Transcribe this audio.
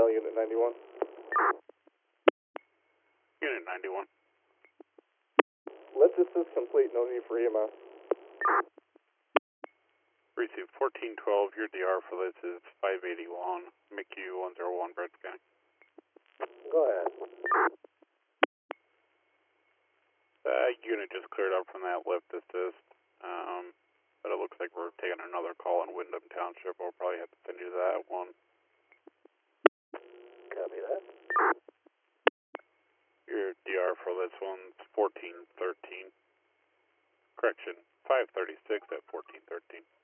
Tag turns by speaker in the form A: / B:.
A: Cal, Unit 91.
B: Unit 91.
A: Let's assist complete, no need for EMS.
B: Receive 1412, your DR for this is 581, McHugh 101, Brett County.
A: Go ahead.
B: Unit just cleared up from that lift assist, but it looks like we're taking another call in Wyndham Township. We'll probably have to send you to that one.
A: Copy that.
B: Your DR for this one's 1413. Correction, 536 at 1413.